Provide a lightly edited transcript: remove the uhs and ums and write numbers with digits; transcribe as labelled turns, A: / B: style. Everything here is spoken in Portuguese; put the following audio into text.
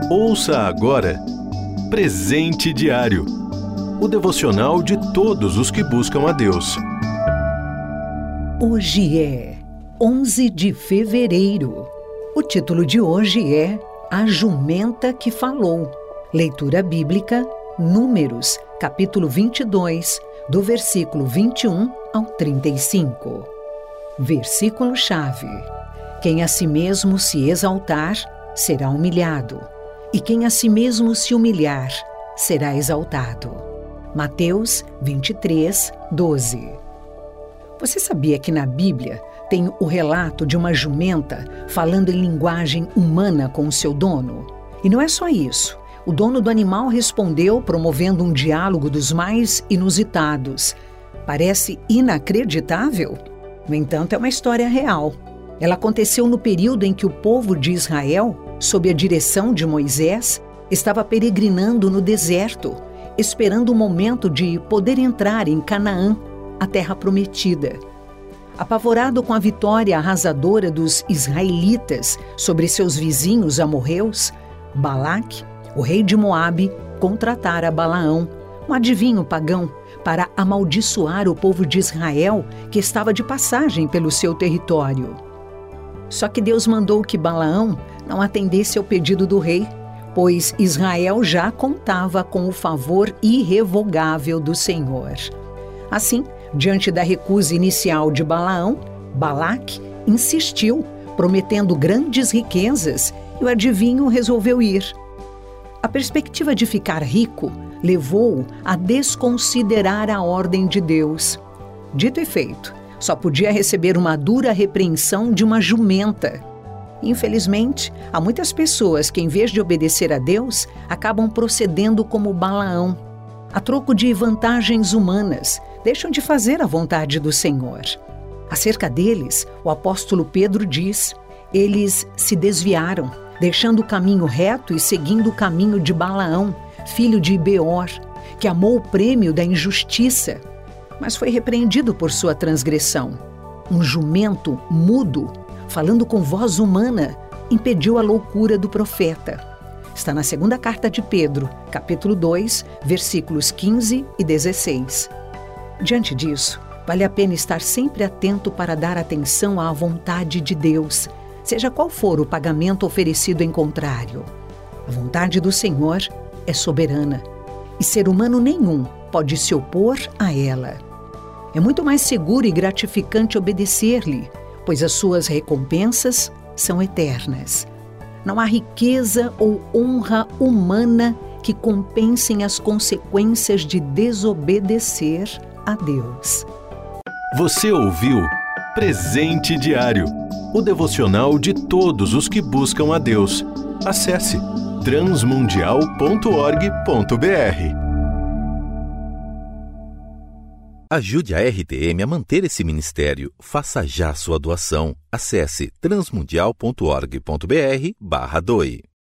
A: Ouça agora Presente Diário, o devocional de todos os que buscam a Deus.
B: Hoje é 11 de fevereiro. O título de hoje é A Jumenta que Falou. Leitura bíblica, Números, capítulo 22, do versículo 21 ao 35. Versículo-chave: Quem a si mesmo se exaltar, será humilhado, e quem a si mesmo se humilhar, será exaltado. Mateus 23, 12. Você sabia que na Bíblia tem o relato de uma jumenta falando em linguagem humana com o seu dono? E não é só isso. O dono do animal respondeu promovendo um diálogo dos mais inusitados. Parece inacreditável? No entanto, é uma história real. Ela aconteceu no período em que o povo de Israel, sob a direção de Moisés, estava peregrinando no deserto, esperando o momento de poder entrar em Canaã, a terra prometida. Apavorado com a vitória arrasadora dos israelitas sobre seus vizinhos amorreus, Balaque, o rei de Moabe, contratara Balaão, um adivinho pagão, para amaldiçoar o povo de Israel que estava de passagem pelo seu território. Só que Deus mandou que Balaão não atendesse ao pedido do rei, pois Israel já contava com o favor irrevogável do Senhor. Assim, diante da recusa inicial de Balaão, Balaque insistiu, prometendo grandes riquezas, e o adivinho resolveu ir. A perspectiva de ficar rico levou-o a desconsiderar a ordem de Deus. Dito e feito, só podia receber uma dura repreensão de uma jumenta. Infelizmente, há muitas pessoas que, em vez de obedecer a Deus, acabam procedendo como Balaão. A troco de vantagens humanas, deixam de fazer a vontade do Senhor. Acerca deles, o apóstolo Pedro diz: eles se desviaram, deixando o caminho reto e seguindo o caminho de Balaão, filho de Beor, que amou o prêmio da injustiça, mas foi repreendido por sua transgressão. Um jumento mudo, falando com voz humana, impediu a loucura do profeta. Está na segunda carta de Pedro, capítulo 2, versículos 15 e 16. Diante disso, vale a pena estar sempre atento para dar atenção à vontade de Deus, seja qual for o pagamento oferecido em contrário. A vontade do Senhor é soberana, e ser humano nenhum pode se opor a ela. É muito mais seguro e gratificante obedecer-lhe, pois as suas recompensas são eternas. Não há riqueza ou honra humana que compensem as consequências de desobedecer a Deus.
A: Você ouviu Presente Diário, o devocional de todos os que buscam a Deus. Acesse transmundial.org.br.
C: Ajude a RTM a manter esse ministério. Faça já sua doação. Acesse transmundial.org.br/doe.